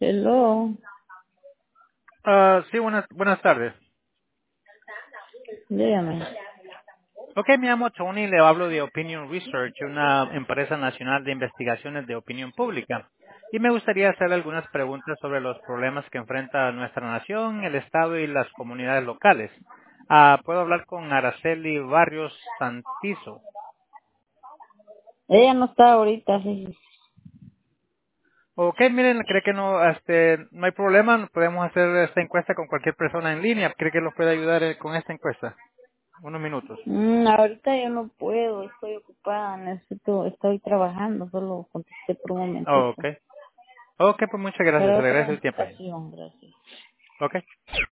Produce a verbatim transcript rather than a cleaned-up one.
Hello, Ah, sí, buenas, buenas tardes. dígame. Ok, me llamo Tony, le hablo de Opinion Research, una empresa nacional de investigaciones de opinión pública. Y me gustaría hacerle algunas preguntas sobre los problemas que enfrenta nuestra nación, el Estado y las comunidades locales. Ah, ¿puedo hablar con Araceli Barrios Santizo? Ella no está ahorita, sí. Ok, miren, cree que no, este, no hay problema, podemos hacer esta encuesta con cualquier persona en línea. ¿Cree que los puede ayudar eh, con esta encuesta? Unos minutos. Mm, ahorita yo no puedo, estoy ocupada, necesito, estoy trabajando, solo contesté por un Ok. momentito. Ok, pues muchas gracias, Pero se le otra agradece el tiempo. ocasión, gracias. Ok.